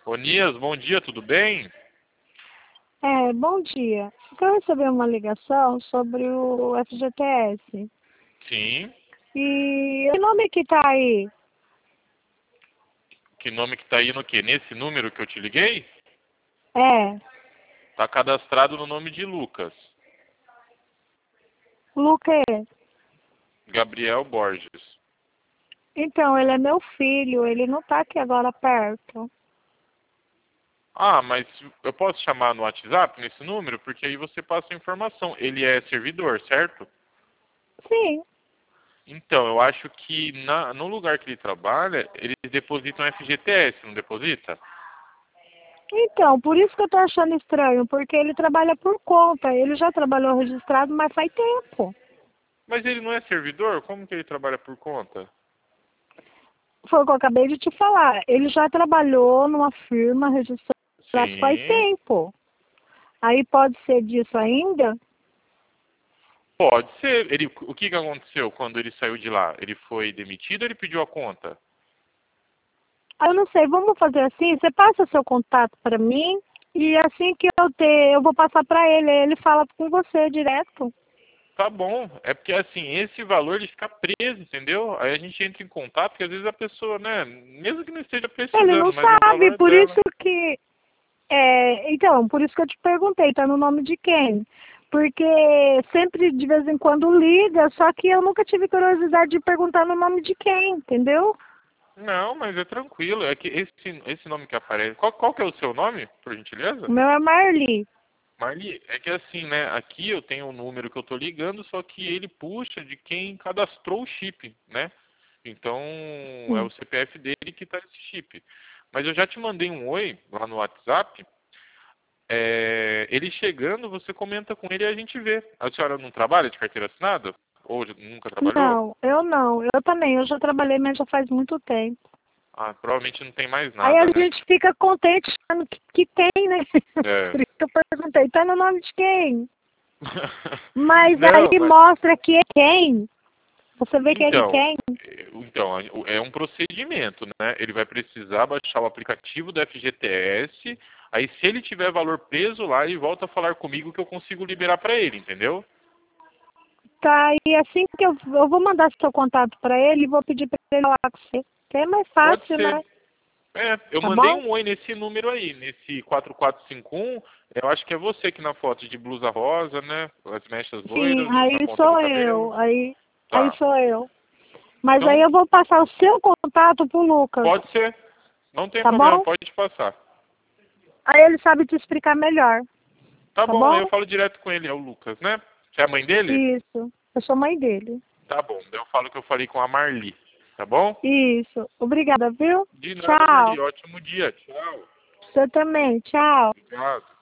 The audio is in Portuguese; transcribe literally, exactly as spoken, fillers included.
Ô Nias, bom dia, tudo bem? É, bom dia. Eu recebi uma ligação sobre o F G T S. Sim. E que nome que tá aí? Que nome que tá aí no quê? Nesse número que eu te liguei? É, Tá cadastrado no nome de Lucas. Luque. Gabriel Borges. Então, ele é meu filho, ele não tá aqui agora perto. Ah, mas eu posso chamar no WhatsApp nesse número? Porque aí você passa a informação. Ele é servidor, certo? Sim. Então, eu acho que na, no lugar que ele trabalha, eles depositam F G T S, não deposita? Então, por isso que eu tô achando estranho, porque ele trabalha por conta. Ele já trabalhou registrado, mas faz tempo. Mas ele não é servidor? Como que ele trabalha por conta? Foi o que eu acabei de te falar. Ele já trabalhou numa firma registrada faz Sim. tempo. Aí pode ser disso ainda? Pode ser. Ele, o que que aconteceu quando ele saiu de lá? Ele foi demitido ou ele pediu a conta? Ah, eu não sei, vamos fazer assim, você passa seu contato para mim e assim que eu ter, eu vou passar para ele, ele fala com você direto. Tá bom. É porque assim, esse valor ele fica preso, entendeu? Aí a gente entra em contato, porque às vezes a pessoa, né, mesmo que não esteja Ele não precisando, mas o sabe, valor é por dela. isso que, é, então, por isso que eu te perguntei, tá no nome de quem? Porque sempre de vez em quando liga, só que eu nunca tive curiosidade de perguntar no nome de quem, entendeu? Não, mas é tranquilo. É que esse, esse nome que aparece. Qual, qual que é o seu nome, por gentileza? O meu é Marli. Marli, é que assim, né? Aqui eu tenho o número que eu tô ligando, só que ele puxa de quem cadastrou o chip, né? Então é o Hum. C P F dele que tá nesse chip. Mas eu já te mandei um oi lá no WhatsApp. É, ele chegando, você comenta com ele e a gente vê. A senhora não trabalha de carteira assinada? Ou já- nunca trabalhou? Não, eu não, eu também, eu já trabalhei, mas já faz muito tempo. Ah, provavelmente não tem mais Aí a nada, né? gente fica contente achando que, que tem, né? É. Por isso que eu perguntei, tá no nome de quem? Mas Não, aí mas mostra que é quem. Você vê que é de então, quem? é, então é um procedimento, né? Ele vai precisar baixar o aplicativo do F G T S. Aí, se ele tiver valor preso lá, ele volta a falar comigo que eu consigo liberar para ele, entendeu? Tá, e assim que eu, eu vou mandar seu contato pra ele e vou pedir pra ele falar com você. Que é mais Pode fácil, ser. né? É, eu Tá mandei bom? um oi nesse número aí, nesse quatro quatro cinco um. Eu acho que é você aqui na foto de blusa rosa, né? As mechas Sim, loiras aí na ponta do sou cabelo. eu. Aí, aí Tá. sou eu. Mas aí Então, eu vou passar o seu contato pro Lucas, pode ser. Não tem tá problema, bom? pode passar. Aí ele sabe te explicar melhor, Tá tá bom, aí bom? eu falo direto com ele, é o Lucas, né? Você é a mãe dele? Isso. Eu sou mãe dele. Tá bom, daí eu falo que eu falei com a Marli, tá bom? Isso. Obrigada, viu? De nada, Marli. Tchau. Ótimo dia. Tchau. Você também. Tchau. Obrigado.